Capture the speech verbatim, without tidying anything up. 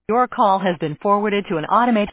Your call has been forwarded to an automated